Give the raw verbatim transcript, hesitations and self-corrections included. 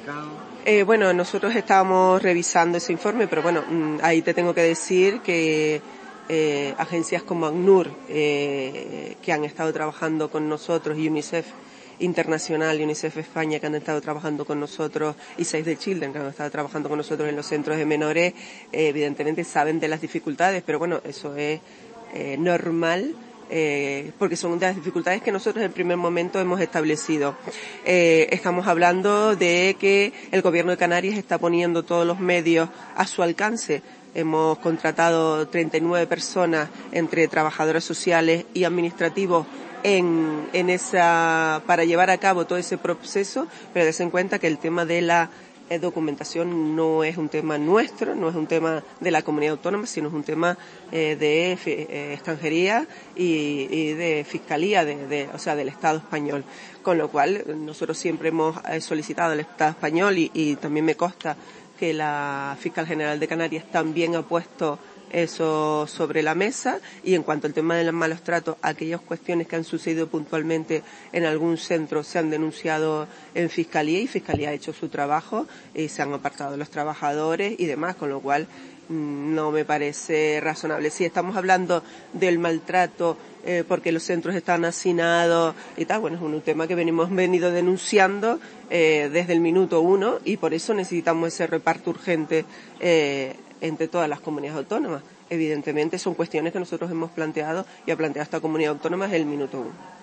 comunicado? Eh, bueno, nosotros estábamos revisando ese informe, pero bueno, ahí te tengo que decir que eh, agencias como ACNUR, eh, que han estado trabajando con nosotros, y UNICEF Internacional y UNICEF España, que han estado trabajando con nosotros, y Save the Children, que han estado trabajando con nosotros en los centros de menores, eh, evidentemente saben de las dificultades, pero bueno, eso es eh, normal, eh, porque son de las dificultades que nosotros en primer momento hemos establecido. Eh, estamos hablando de que el Gobierno de Canarias está poniendo todos los medios a su alcance. Hemos contratado treinta y nueve personas entre trabajadores sociales y administrativos en, en esa, para llevar a cabo todo ese proceso, pero des en cuenta que el tema de la eh, documentación no es un tema nuestro, no es un tema de la comunidad autónoma, sino es un tema eh, de eh, extranjería y, y de fiscalía, de, de, o sea, del Estado español. Con lo cual, nosotros siempre hemos solicitado al Estado español y, y también me consta que la Fiscal General de Canarias también ha puesto eso sobre la mesa, y en cuanto al tema de los malos tratos, aquellas cuestiones que han sucedido puntualmente en algún centro se han denunciado en Fiscalía, y Fiscalía ha hecho su trabajo y se han apartado los trabajadores y demás, con lo cual mmm, no me parece razonable. Si estamos hablando del maltrato eh, porque los centros están hacinados y tal, bueno, es un tema que venimos venido denunciando eh, desde el minuto uno, y por eso necesitamos ese reparto urgente eh, entre todas las comunidades autónomas. Evidentemente son cuestiones que nosotros hemos planteado y ha planteado esta comunidad autónoma desde el minuto uno.